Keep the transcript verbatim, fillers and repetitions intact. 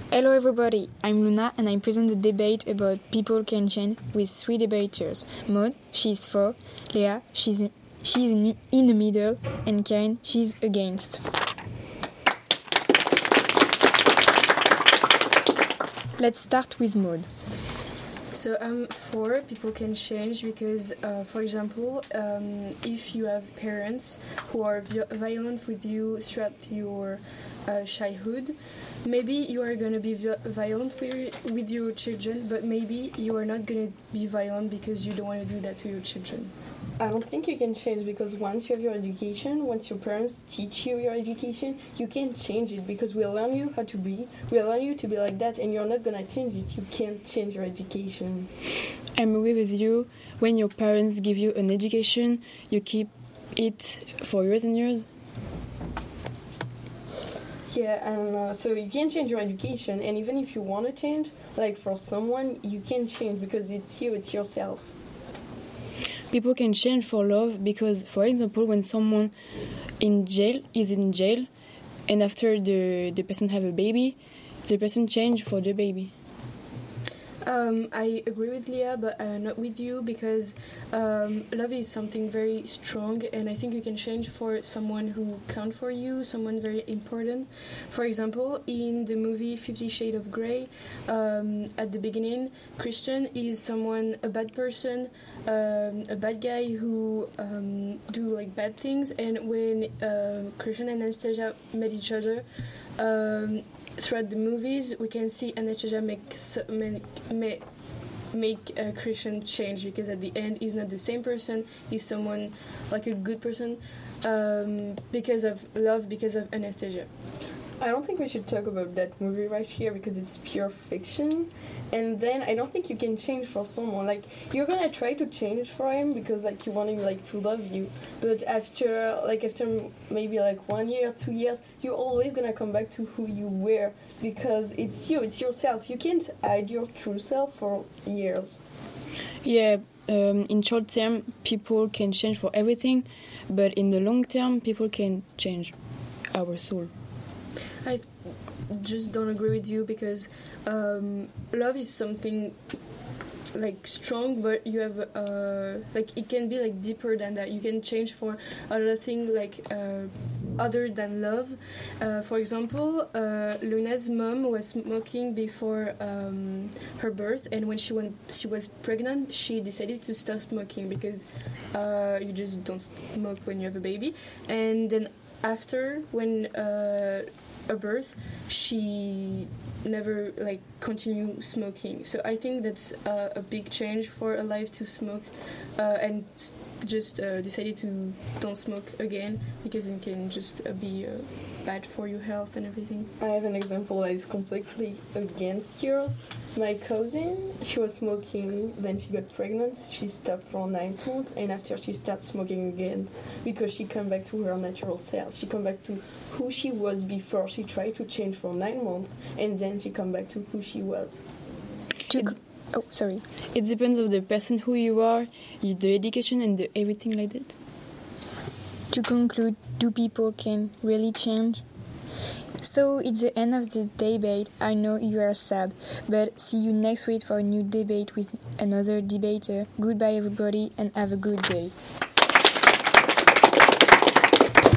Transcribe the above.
Hello everybody, I'm Luna and I present the debate about people can change with three debaters. Maud, she's for, Leah, she's, she's in, in the middle, and Karen, she's against. Let's start with Maud. So I'm for people can change because, uh, for example, um, if you have parents who are vi- violent with you throughout your uh, childhood, maybe you are going to be vi- violent with, with your children, but maybe you are not going to be violent because you don't want to do that to your children. I don't think you can change because once you have your education, once your parents teach you your education, you can't change it because we learn you how to be, we learn you to be like that, and you're not gonna change it. You can't change your education. I'm agree with you. When your parents give you an education, you keep it for years and years. Yeah, and uh, so you can't change your education, and even if you want to change, like for someone, you can't change because it's you, it's yourself. People can change for love because, for example, when someone in jail is in jail and after the, the person have a baby, the person change for the baby. Um, I agree with Leah, but uh, not with you because um, love is something very strong, and I think you can change for someone who count for you, someone very important. For example, in the movie Fifty Shades of Grey, um, at the beginning, Christian is someone, a bad person, um, a bad guy who um, do like bad things, and when uh, Christian and Anastasia met each other, um, throughout the movies, we can see Anastasia make make make, make a Christian change because at the end he's not the same person. He's someone like a good person um, because of love, because of Anastasia. I don't think we should talk about that movie right here because it's pure fiction. And then I don't think you can change for someone. Like, you're gonna try to change for him because like you want him like to love you. But after like after maybe like one year, two years, you're always gonna come back to who you were because it's you, it's yourself. You can't hide your true self for years. Yeah, um, in short term, people can change for everything, but in the long term, people can change our soul. I just don't agree with you because um, love is something like strong, but you have uh, like it can be like deeper than that. You can change for other things like uh, other than love. Uh, for example, uh, Luna's mom was smoking before um, her birth, and when she went, she was pregnant, she decided to stop smoking because uh, you just don't smoke when you have a baby. And then after, when uh, a birth, she never like continue smoking. So I think that's uh, a big change for a life to smoke uh, and just uh, decided to don't smoke again because it can just uh, be uh, bad for your health and everything. I have an example that is completely against yours. My cousin, she was smoking, then she got pregnant, she stopped for nine months, and after she started smoking again because she come back to her natural self. She come back to who she was before. She tried to change for nine months, and then she come back to who she was. It, oh, sorry. It depends on the person who you are, the education and the everything like that. To conclude, do people can really change? So it's the end of the debate. I know you are sad, but see you next week for a new debate with another debater. Goodbye everybody and have a good day.